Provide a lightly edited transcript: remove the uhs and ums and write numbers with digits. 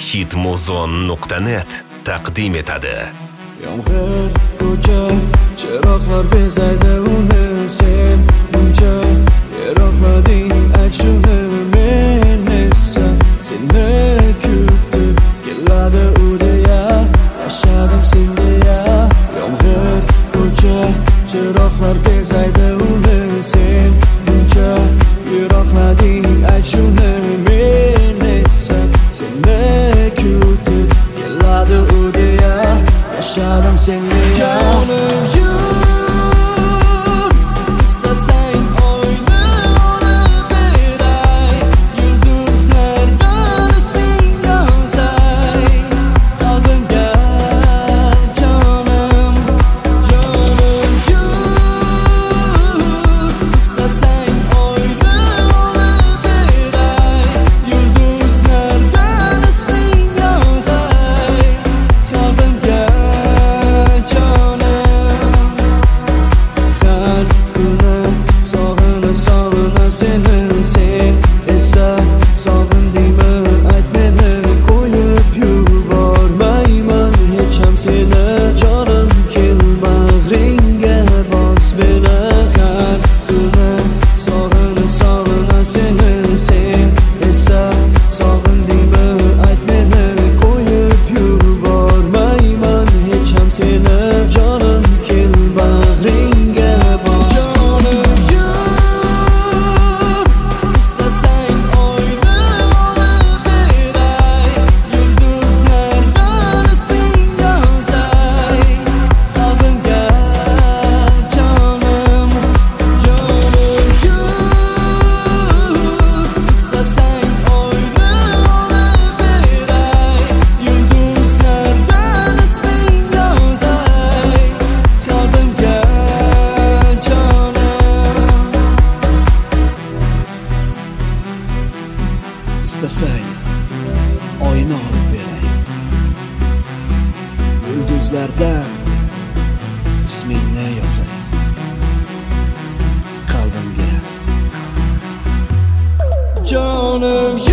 hitmuzon.net taqdim etadi. Yomg'ir ko'cha, chiroqlar bezaydi uni, sen buncha yiroqlading, ayt shuni men esa seni kutib keladi u deya, yashadim sen deya. Yomg'ir ko'cha, chiroqlar bezaydi uni, sen buncha yiroqlading, ayt shuni men esa seni kutib keladi u deya, yashadim sen deya. Jonim yur, istasang oyni olib beray, yulduzlardan isming yozay qalbimga. Jonim yur, istasang oyni olib beray, yulduzlardan isming yozay qalbimga. Seni, sen esa sog'indingmi, ayt meni, qo'yib yubormayman hech ham seni. Jonim kel bag'ringga bos meni, har kuni sog'ina seni, sen esa sog'indingmi, ayt meni, qo'yib yubormayman hech ham seni. Jonim kel bag'ringga bos. İstasang oyni olib beray, yulduzlardan ismingni yozay qalbimga. Jonim